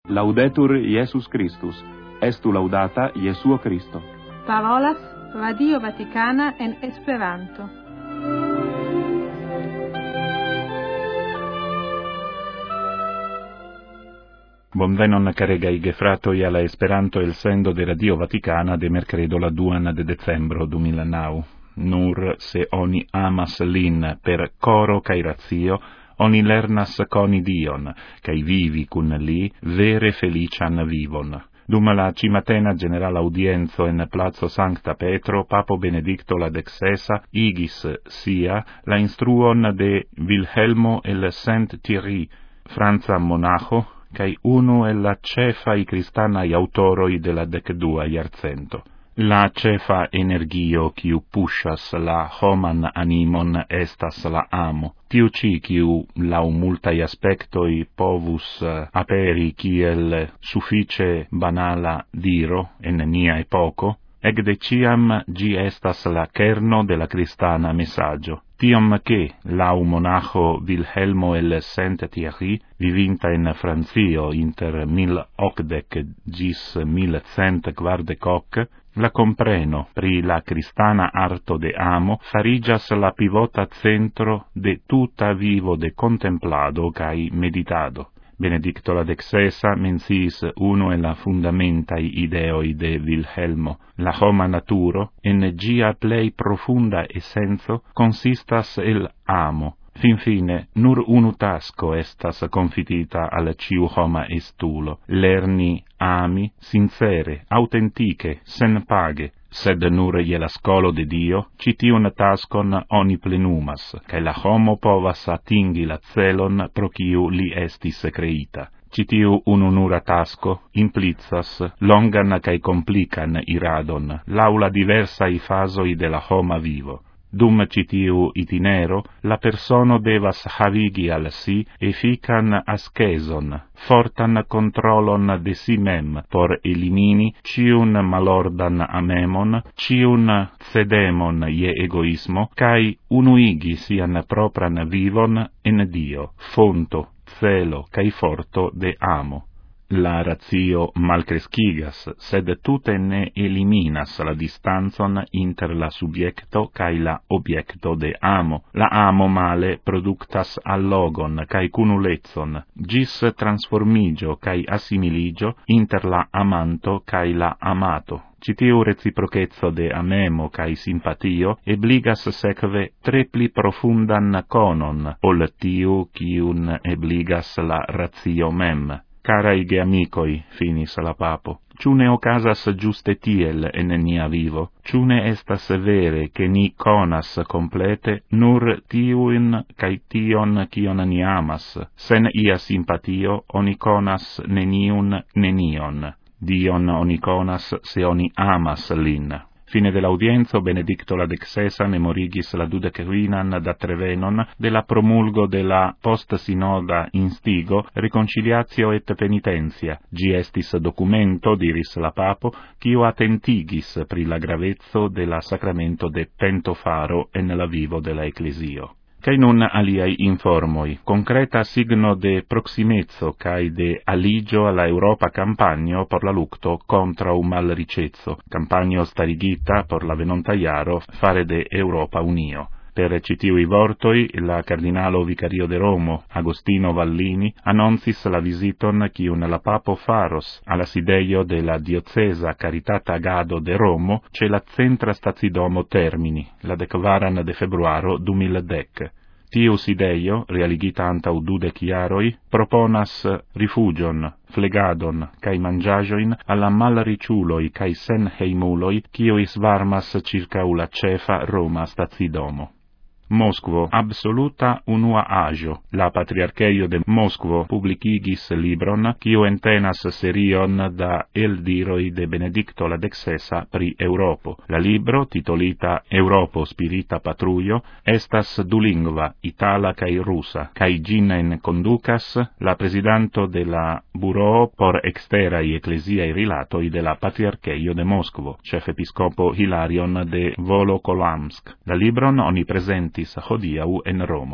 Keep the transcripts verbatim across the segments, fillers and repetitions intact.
Laudetur Iesus Christus, estu laudata Jesuo Christo. Parolas Radio Vaticana en Esperanto. Bonvenon caregaj gefratoj alla Esperanto el sendo de Radio Vaticana de mercredo la duan de decembro du mil naŭ. Nur se oni amas lin per coro kaj racio, oni lernas coni Dion, cae vivi cun li vere felician vivon. Dum la cimatena general audienzo en Plazo Sancta Petro, Papo Benedicto la dexesa igis sia la instruon de Wilhelmo el Saint-Thierry, Franza monacho, cae unu el la cefai cristanai autoroi de la decdua iarcento. La cefa energio quiu pushas la homan animon estas la amo. Tiu ci quiu lau multai aspectoi povus aperi kiel suffice banala diro en nia epoco, ec de ciam gi estas la kerno de la cristana messaggio. Tiom che lau monacho Wilhelmo el Saint-Thierry, vivinta in Francio inter mil ocdec gis mil cent quardecoc, la compreno pri la cristana arto de amo farigas la pivota centro de tuta vivo de contemplado cae meditado. Benedicto la dexesa mensis uno e la fundamentai ideoi de Wilhelmo. La homa naturo, en gia plei profunda essenzo, consistas el amo. Fin fine, nur unu tasco estas confitita al ciu homa estulo, lerni ami, sincere, autentiche, sen page, sed nur je la scolo de Dio, citiun tascon oni plenumas, cae la homo povas atingi la celon pro ciu li estis creita. Citiu ununura tasco implicas longan cae complican iradon, laula diversai fasoi de la homa vivo. Dum citiu itinero, la persono devas havigi al si effican asceson, fortan controlon de si mem, por elimini ciun malordan amemon, ciun cedemon je egoismo, cae unuigi sian propran vivon en Dio, fonto, celo, cae forto de amo. La ratio malcrescigas, sed tute ne eliminas la distanzon inter la subjecto cae la objecto de amo. La amo male productas allogon cae cunulezon, gis transformigio cae assimiligio inter la amanto cae la amato. Citiu reciprocezzo de amemo cae simpatio ebligas sekve tre pli profundan conon, ol tiu quiun ebligas la ratio mem. Caraige amicoi, finis la papo, ciu ne ocasas giuste tiel en nia vivo, ciu ne estas vere che ni conas complete nur tiuin cae tion cion ni amas, sen ia simpatio oni conas neniun nenion, Dion oni conas se oni amas lin. Fine dell'audienzo, Benedicto la dexesa memorigis la dudecquinan da Trevenon de la promulgo de la post-sinoda instigo reconciliatio et penitentia. Gi estis documento, diris la papo, quio attentigis pri la gravezzo de la sacramento de pentofaro en la vivo de la ecclesio. Cae nun aliai informoi, concreta signo de proximezzo cae de aligio alla Europa campagno por la lucto contra un mal ricezzo, campagno starigita por la venonta iaro fare de Europa Unio. Per citiui vortoi, la cardinalo vicario de Romo, Agostino Vallini, annoncis la visiton quiun la papo faros alla sideio de la diocesa Caritata Agado de Romo ce la centra stazidomo Termini, la decvaran de februaro du mil dec. Tiu sideio, realigita antau dudec iaroi, proponas rifugion, flegadon, cae mangiagioin alla malriciuloi cae sen heimuloi, quiois varmas circa ula cefa Roma stazidomo. Moscovo, absoluta unua agio. La Patriarcheio de Moscovo publicigis libron, quio entenas serion da eldiroi de Benedicto la dexesa pri Europo. La libro, titolita Europo Spirita Patruio, estas dulingva, itala cae rusa, cae gin en conducas la presidanto de la Bureau por Exterai Ecclesiae Rilatoi de la Patriarcheio de Moscovo, chef episcopo Hilarion de Volokolamsk. La libron oni presentis hodiau en Romo.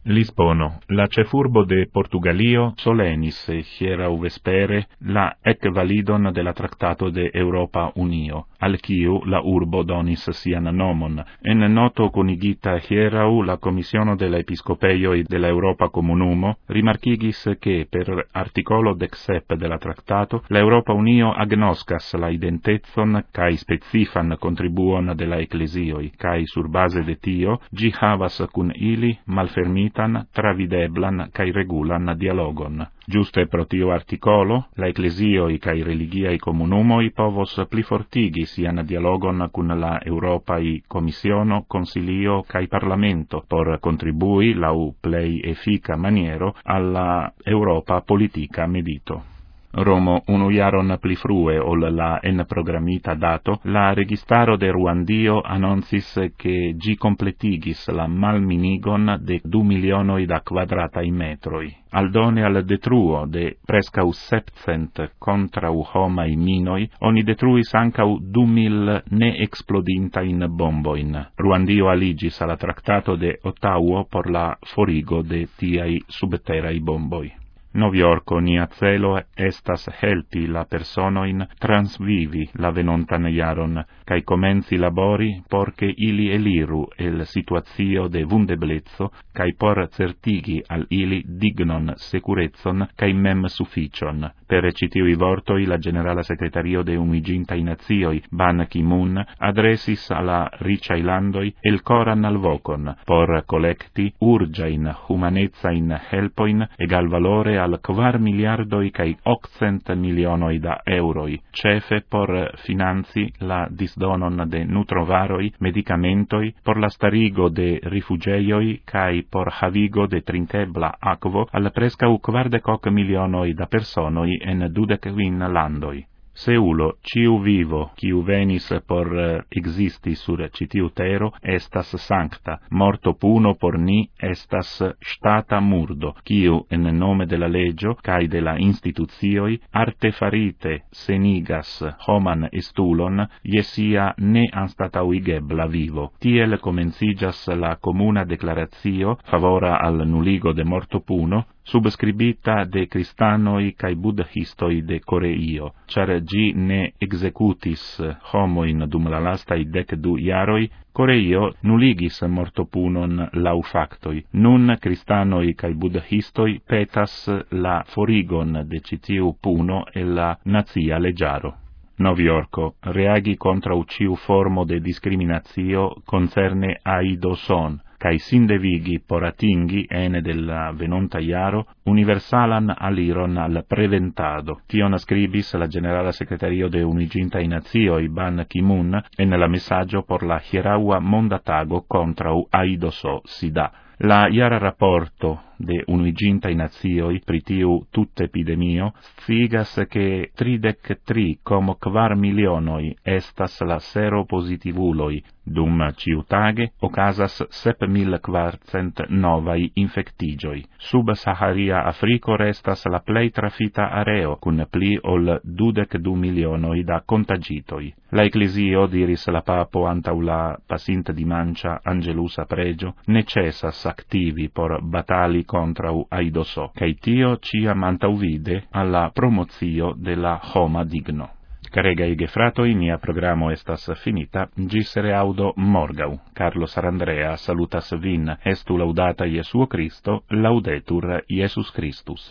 Lisbono, la cefurbo de Portugalio solenis hierau vespere la ec validon de la Tractato de Europa Unio, al quiu la urbo donis sian nomon. En noto conigita hierau la Commissiono de la Episcopeio de la Europa Comunumo rimarchigis che per articolo dexsep de la Tractato la Europa Unio agnoscas la identezon cae specifan contribuon de la Ecclesioi, cae sur base de tio gi havas cun ili malfermi travideblan cae regulan dialogon. Giuste pro tio articolo, la ecclesioi cae religiae comunumoi povos plifortigi sian dialogon cun la Europai Commissiono, Consilio cae Parlamento, por contribui lau plei effica maniero alla Europa politica medito. Romo unu jaron pli frue ol la en programmita dato, la registaro de Ruandio annoncis che gi completigis la malminigon de du milionoi da quadratai metroi. Aldone al detruo de prescau septcent contrau homai minoi, oni detruis ancau du mil ne explodinta in bomboin. Ruandio aligis alla Tractato de Ottawa por la forigo de tiai subterrai bomboi. Noviorco nia celo estas helpi la personoin transvivi la venontan jaron, cae comenzi labori porche ili eliru el situatio de vundeblezzo, cae por certigi al ili dignon securezzon cae mem sufficion. Per citiui vortoi la Generala Secretario de Unuigintai Nazioi, Ban Ki-moon, adresis alla ricai landoi el coran al vocon, por collecti urgiain humanezzain helpoin egal valore al quar miliardoi cae octcent milionoi da euroi, cefe por finanzi la disdonon de nutrovaroi, medicamentoi, por la starigo de rifugeioi cae por havigo de trinkebla aquo al prescau quardec milionoi da personoi en dudecvin landoi. Seulo, ciu vivo, ciu venis por uh, existi sur citiu tero, estas sancta, morto puno por ni estas stata murdo, ciu en nome de la legio, cae de la instituzioi, artefarite senigas homan estulon, iesia ne anstatauigebla vivo. Tiel comencigas la comuna declaratio favora al nuligo de morto puno, subscribita de cristanoi cae buddhistoi de Coreio, char gi ne executis homoin dum la lastai dec du iaroi, Coreio nuligis mortopunon lau factoi. Nun cristanoi cae buddhistoi petas la forigon de citiu puno e la nazia legiaro. Noviorco, reagi contra ciu formo de discriminatio concerne aidoson, cae sindevigi por atingi ene della venonta iaro universalan aliron al preventado. Tion scribis la Generala Secretario de Unuigintai Nazioi, Ban Ki-moon, en la messaggio por la hieraua mondatago contra u aidoso sida. La iara rapporto de Unuigintai Nazioi pritiu tut epidemio scigas che tridec tri como quar milionoi estas la seropositivuloi, dum ciutage ocasas sep mil quarcent novai infectigioi. Sub-Saharia Africo restas la plei trafita areo, cun pli ol dudec du milionoi da contagitoi. La Ecclesio, diris la Papo antau la pasint dimancia Angelusa pregio, necessas activi por batali contra u aidoso, cae tio ciam antauvide alla promozio de la homa digno. Caregai gefratoi, mia programo estas finita, gis reaudo morgau. Carlo Sarandrea salutas vin, estu laudata Iesuo Christo, laudetur Iesus Christus.